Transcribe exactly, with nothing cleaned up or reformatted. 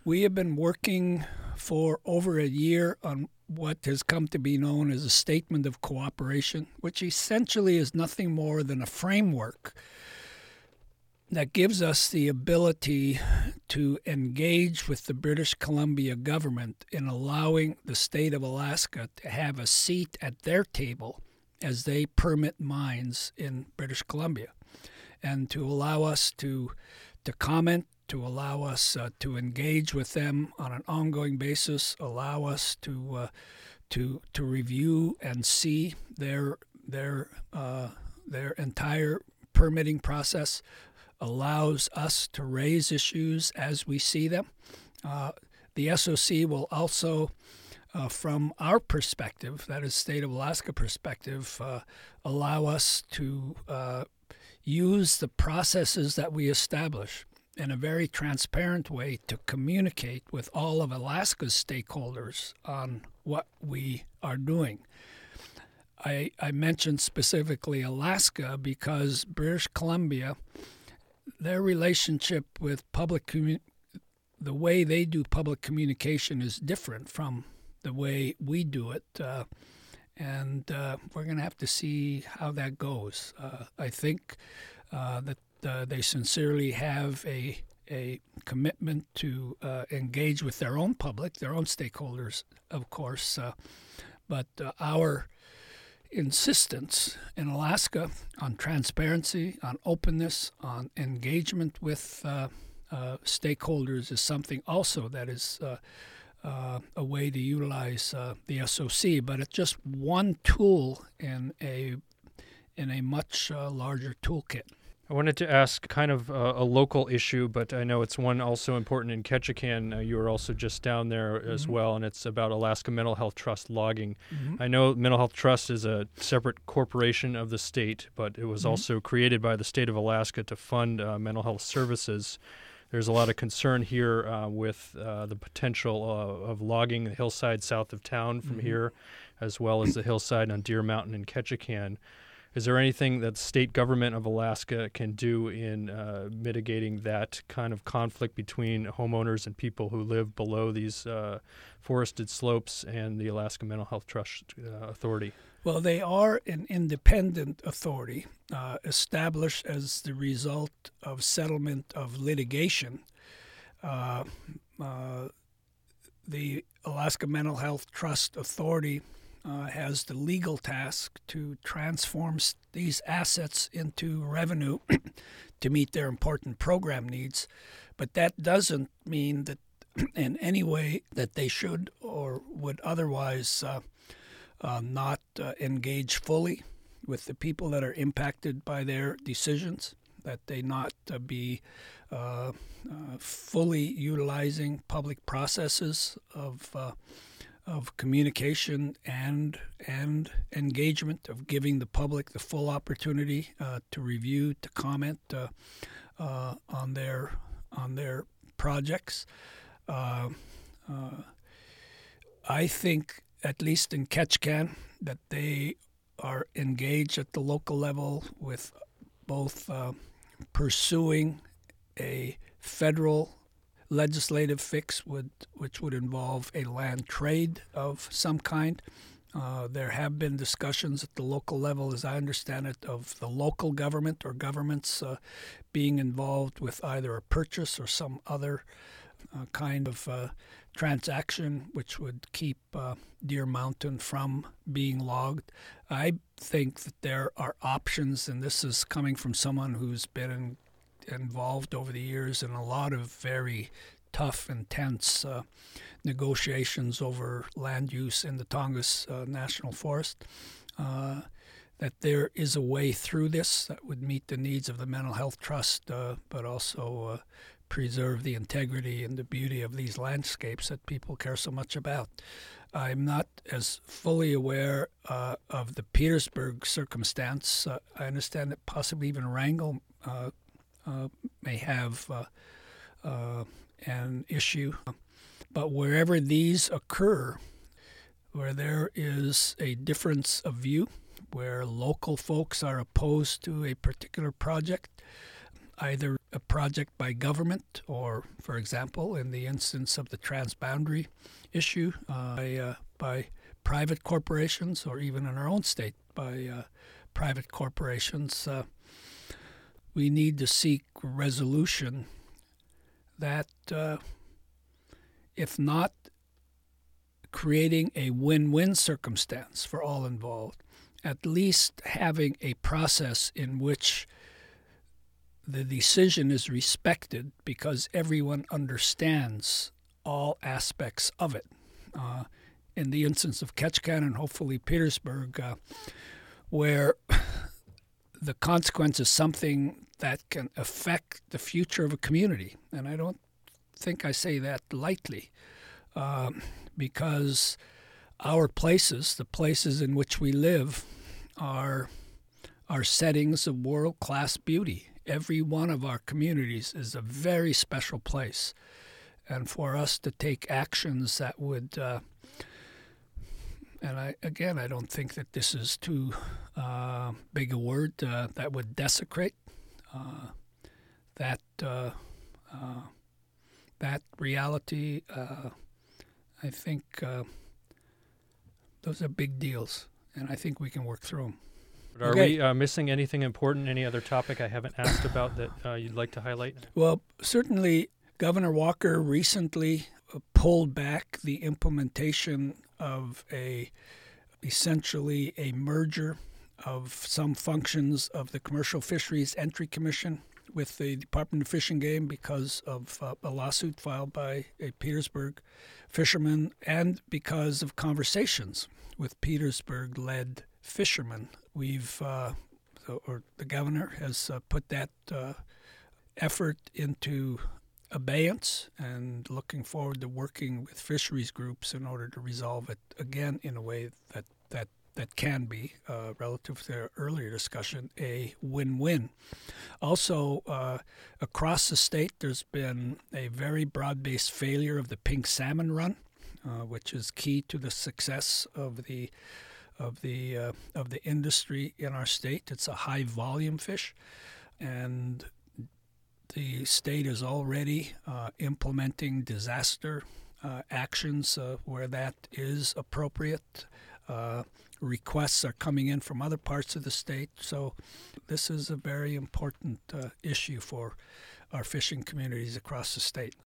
We have been working for over a year on what has come to be known as a Statement of Cooperation, which essentially is nothing more than a framework that gives us the ability to engage with the British Columbia government in allowing the state of Alaska to have a seat at their table as they permit mines in British Columbia, and to allow us to to comment, to allow us uh, to engage with them on an ongoing basis, allow us to uh, to to review and see their their uh, their entire permitting process, allows us to raise issues as we see them. Uh, the S O C will also, uh, from our perspective, that is State of Alaska perspective, uh, allow us to uh, use the processes that we establish in a very transparent way to communicate with all of Alaska's stakeholders on what we are doing. I, I mentioned specifically Alaska because British Columbia, their relationship with public commu- the way they do public communication is different from the way we do it, uh, and uh, we're going to have to see how that goes. Uh, I think uh, that uh, they sincerely have a a commitment to uh, engage with their own public, their own stakeholders, of course, uh, but uh, our insistence in Alaska on transparency, on openness, on engagement with uh, uh, stakeholders is something also that is uh, uh, a way to utilize uh, the S O C. But it's just one tool in a in a much uh, larger toolkit. I wanted to ask kind of a, a local issue, but I know it's one also important in Ketchikan. Uh, you were also just down there as Mm-hmm. well, and it's about Alaska Mental Health Trust logging. Mm-hmm. I know Mental Health Trust is a separate corporation of the state, but it was Mm-hmm. also created by the state of Alaska to fund uh, mental health services. There's a lot of concern here uh, with uh, the potential uh, of logging the hillside south of town from Mm-hmm. here, as well as the hillside on Deer Mountain in Ketchikan. Is there anything that the state government of Alaska can do in uh, mitigating that kind of conflict between homeowners and people who live below these uh, forested slopes and the Alaska Mental Health Trust uh, Authority? Well, they are an independent authority uh, established as the result of settlement of litigation. Uh, uh, the Alaska Mental Health Trust Authority uh, has the legal task to transform s- these assets into revenue to meet their important program needs. But that doesn't mean that in any way that they should or would otherwise uh, Uh, not uh, engage fully with the people that are impacted by their decisions, that they not uh, be uh, uh, fully utilizing public processes of uh, of communication and and engagement, of giving the public the full opportunity uh, to review, to comment uh, uh, on their on their projects. Uh, uh, I think, at least in Ketchikan, that they are engaged at the local level with both uh, pursuing a federal legislative fix, would, which would involve a land trade of some kind. Uh, there have been discussions at the local level, as I understand it, of the local government or governments uh, being involved with either a purchase or some other uh, kind of uh, transaction which would keep uh, Deer Mountain from being logged. I think that there are options, and this is coming from someone who's been in, involved over the years in a lot of very tough, intense uh, negotiations over land use in the Tongass uh, National Forest, uh, that there is a way through this that would meet the needs of the Mental Health Trust, uh, but also uh, preserve the integrity and the beauty of these landscapes that people care so much about. I'm not as fully aware uh, of the Petersburg circumstance. Uh, I understand that possibly even Wrangell uh, uh, may have uh, uh, an issue. But wherever these occur, where there is a difference of view, where local folks are opposed to a particular project, either a project by government, or, for example, in the instance of the transboundary issue, uh, by, uh, by private corporations, or even in our own state by uh, private corporations, uh, we need to seek resolution that, uh, if not creating a win-win circumstance for all involved, at least having a process in which the decision is respected because everyone understands all aspects of it. Uh, in the instance of Ketchikan and hopefully Petersburg, uh, where the consequence is something that can affect the future of a community. And I don't think I say that lightly, um, because our places, the places in which we live, are, are settings of world-class beauty. Every one of our communities is a very special place. And for us to take actions that would, uh, and I again, I don't think that this is too uh, big a word, uh, that would desecrate uh, that uh, uh, that reality. Uh, I think uh, those are big deals, and I think we can work through them. Are Okay. we uh, missing anything important? Any other topic I haven't asked about that uh, you'd like to highlight? Well, certainly Governor Walker recently uh, pulled back the implementation of a essentially a merger of some functions of the Commercial Fisheries Entry Commission with the Department of Fish and Game because of uh, a lawsuit filed by a Petersburg fisherman and because of conversations with Petersburg-led fishermen. We've, uh, or the governor has uh, put that uh, effort into abeyance and looking forward to working with fisheries groups in order to resolve it again in a way that that, that can be, uh, relative to their earlier discussion, a win-win. Also, uh, across the state, there's been a very broad-based failure of the pink salmon run, uh, which is key to the success of the of the uh, of the industry in our state. It's a high volume fish, and the state is already uh, implementing disaster uh, actions uh, where that is appropriate. Uh, requests are coming in from other parts of the state, so this is a very important uh, issue for our fishing communities across the state.